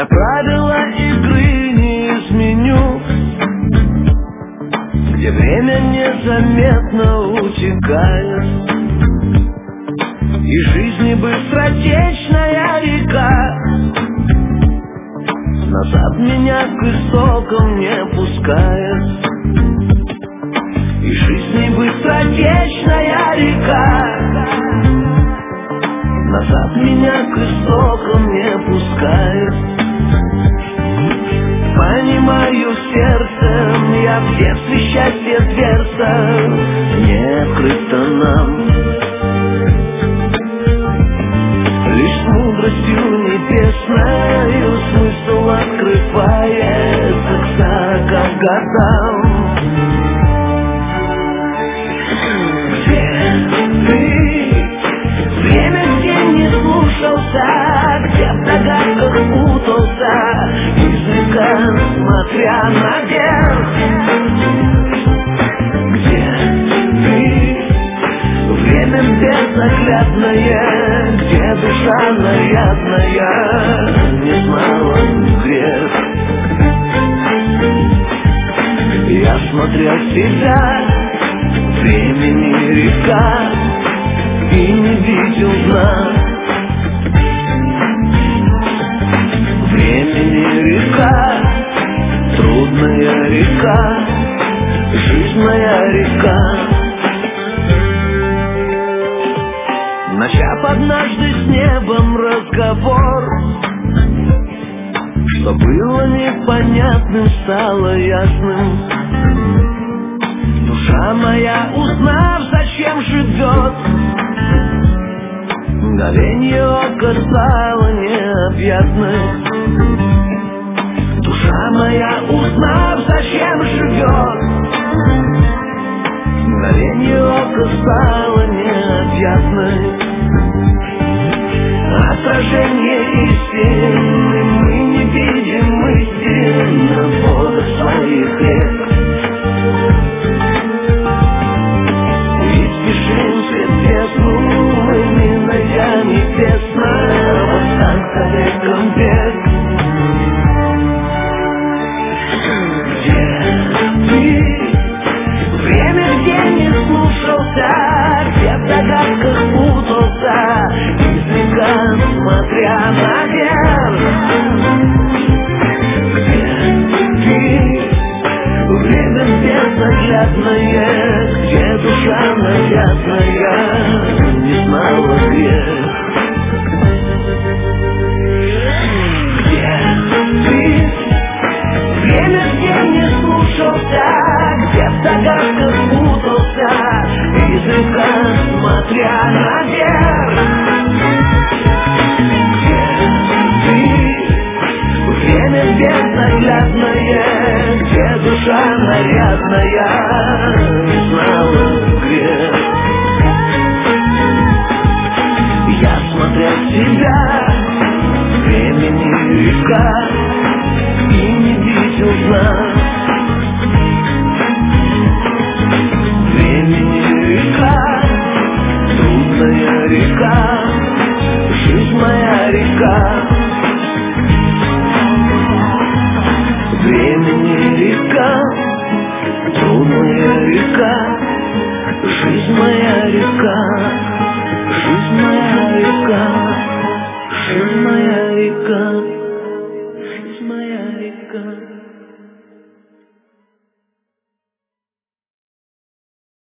Я правила игры не изменю, где время незаметно утекает, и жизни быстротечная река назад меня к истокам не пускает. И жизни быстротечная река назад меня к истокам не пускает. Понимаю сердцем, я в детстве счастье дверца не открыто нам. Лишь с мудростью небесною смысл открывается к 40 годам. Где ты? Время где не слушался, где в догадках путался, издалека смотря наверх. Где ты? Время безоглядное, где душа нарядная не знала грех. Я смотря себя, времени река, и не видел дна. Времени река, трудная река, жизненная река. Начав однажды с небом разговор, что было непонятным, стало ясным. Душа моя, узнав, зачем живет, мгновенье ока стало необъятной. Душа моя, узнав, зачем живет, мгновенье ока стало необъятной. Отражение истины, мы не видим истины в водах своих рек. И спешим вслед безумными, найдя небесного санкт-Петербургом бег. Где ты? Время где не слушался, где в догадках путался, издалека смотря наверх. Где ты? Время безоглядное, где душа нарядная не знала грех. Где ты? Время где не слушался, где в догадках путался, издалека смотря наверх. Где ты? Время безоглядное, где душа нарядная не знала грех. Я смотря себя, времени река, и не видел дна. Времени река, трудная река, жизнь моя река. Времени река, трудная река, жизнь моя